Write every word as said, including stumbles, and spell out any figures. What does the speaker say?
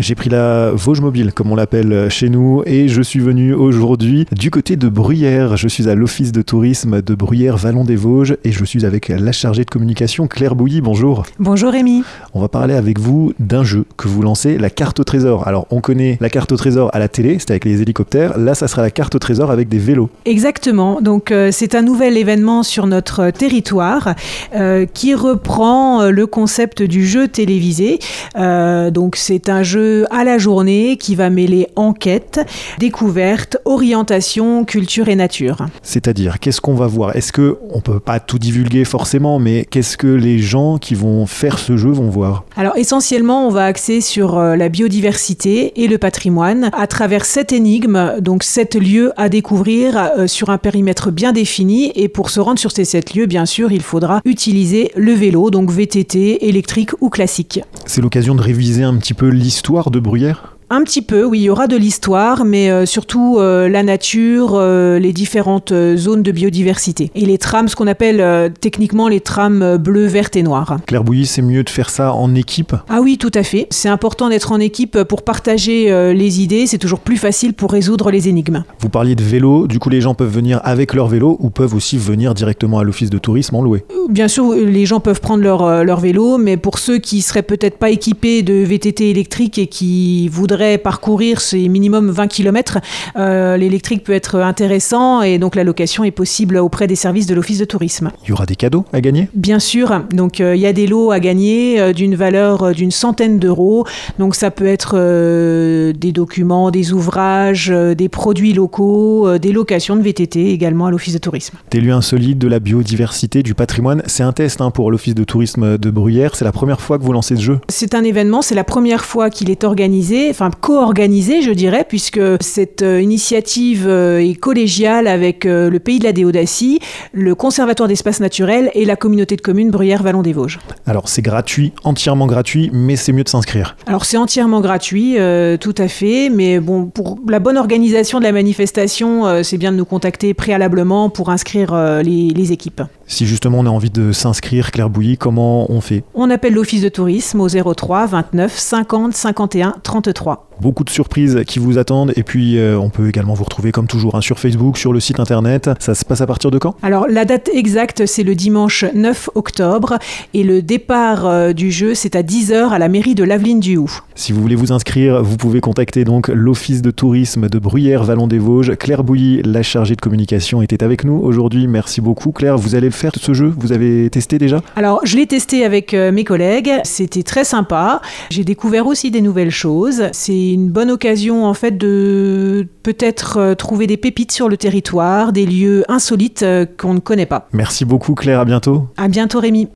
J'ai pris la Vosges Mobile, comme on l'appelle chez nous, et je suis venu aujourd'hui du côté de Bruyères. Je suis à l'office de tourisme de Bruyères-Vallon-des-Vosges et je suis avec la chargée de communication Claire Bouilly. Bonjour. Bonjour Rémi. On va parler avec vous d'un jeu que vous lancez, la carte au trésor. Alors on connaît la carte au trésor à la télé, c'était avec les hélicoptères. Là, ça sera la carte au trésor avec des vélos. Exactement. Donc euh, c'est un nouvel événement sur notre territoire euh, qui reprend le concept du jeu télévisé. Euh, donc c'est un jeu à la journée qui va mêler enquête, découverte, orientation, culture et nature. C'est-à-dire, qu'est-ce qu'on va voir ? Est-ce qu'on ne peut pas tout divulguer forcément, mais qu'est-ce que les gens qui vont faire ce jeu vont voir ? Alors essentiellement, on va axer sur euh, la biodiversité et le patrimoine à travers sept énigmes, donc sept lieux à découvrir euh, sur un périmètre bien défini. Et pour se rendre sur ces sept lieux, bien sûr, il faudra utiliser le vélo, donc V T T, électrique ou classique. C'est l'occasion de réviser un petit peu l'histoire de Bruyères ? Un petit peu, oui, il y aura de l'histoire, mais euh, surtout euh, la nature, euh, les différentes euh, zones de biodiversité. Et les trames, ce qu'on appelle euh, techniquement les trames bleues, vertes et noires. Claire Bouilly, c'est mieux de faire ça en équipe ? Ah oui, tout à fait. C'est important d'être en équipe pour partager euh, les idées. C'est toujours plus facile pour résoudre les énigmes. Vous parliez de vélo, du coup les gens peuvent venir avec leur vélo ou peuvent aussi venir directement à l'office de tourisme en louer ? Bien sûr, les gens peuvent prendre leur, euh, leur vélo, mais pour ceux qui seraient peut-être pas équipés de V T T électrique et qui voudraient parcourir ces minimum vingt kilomètres, euh, l'électrique peut être intéressant et donc la location est possible auprès des services de l'office de tourisme. Il y aura des cadeaux à gagner ? Bien sûr, donc il euh, y a des lots à gagner euh, d'une valeur euh, d'une centaine d'euros, donc ça peut être euh, des documents, des ouvrages, euh, des produits locaux, euh, des locations de V T T également à l'office de tourisme. Des lieux insolites, de la biodiversité, du patrimoine, c'est un test hein, pour l'office de tourisme de Bruyères, c'est la première fois que vous lancez ce jeu ? C'est un événement, c'est la première fois qu'il est organisé, enfin co-organisé je dirais, puisque cette euh, initiative euh, est collégiale avec euh, le Pays de la Déodacie, le Conservatoire d'espaces naturels et la communauté de communes Bruyères-Vallon-des-Vosges. Alors c'est gratuit, entièrement gratuit, mais c'est mieux de s'inscrire. Alors c'est entièrement gratuit, euh, tout à fait, mais bon, pour la bonne organisation de la manifestation, euh, c'est bien de nous contacter préalablement pour inscrire euh, les, les équipes. Si justement on a envie de s'inscrire, Claire Bouilly, comment on fait ? On appelle l'office de tourisme au zéro trois vingt-neuf cinquante cinquante et un trente-trois. Beaucoup de surprises qui vous attendent et puis euh, on peut également vous retrouver comme toujours hein, sur Facebook, sur le site internet. Ça se passe à partir de quand ? Alors la date exacte c'est le dimanche neuf octobre et le départ euh, du jeu c'est à dix heures à la mairie de Laveline-du-Houx. Si vous voulez vous inscrire, vous pouvez contacter donc l'office de tourisme de Bruyères-Vallon-des-Vosges. Claire Bouilly, la chargée de communication, était avec nous aujourd'hui. Merci beaucoup Claire. Vous allez le faire ce jeu ? Vous avez testé déjà ? Alors je l'ai testé avec euh, mes collègues. C'était très sympa. J'ai découvert aussi des nouvelles choses. C'est une bonne occasion en fait de peut-être euh, trouver des pépites sur le territoire, des lieux insolites euh, qu'on ne connaît pas. Merci beaucoup Claire, à bientôt. À bientôt Rémi.